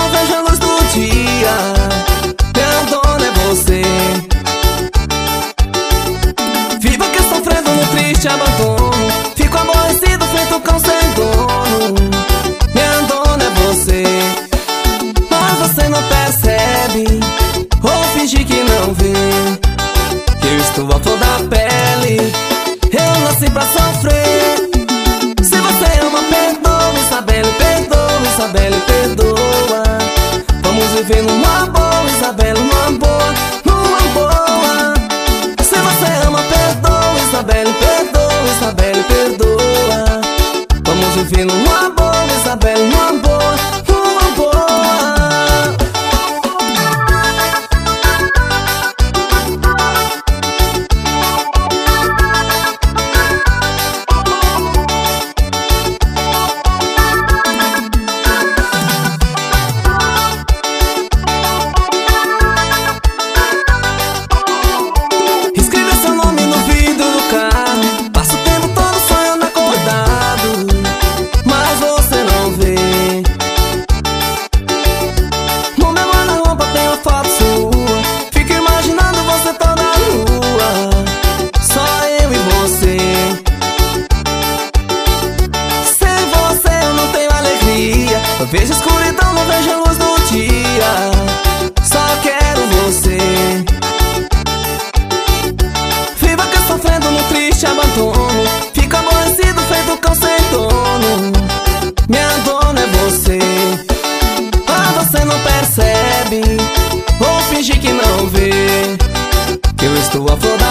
não vejo a luz do dia. Meu dono é você. Vivo aqui sofrendo no triste abandono. Fico aborrecido feito cão sem dono. Meu dono é você. Mas você não percebe, ou finge que não vê, que eu estou à flor da pele. Eu nasci pra sofrer. Se você ama, perdoa, Isabelle, perdoa, Isabelle, perdoa. Vamos viver numa boa, Isabelle, numa boa, numa boa. Se você ama, perdoa, Isabelle, perdoa, Isabelle, perdoa. Vamos viver numa boa, Isabelle, numa boa, numa boa. Eu vejo escuridão, não vejo a luz do dia. Só quero você. Vivo aqui sofrendo no triste abandono. Fico aborrecido feito cão sem dono. Minha dona é você. Mas você não percebe, ou finge que não vê, que eu estou a flor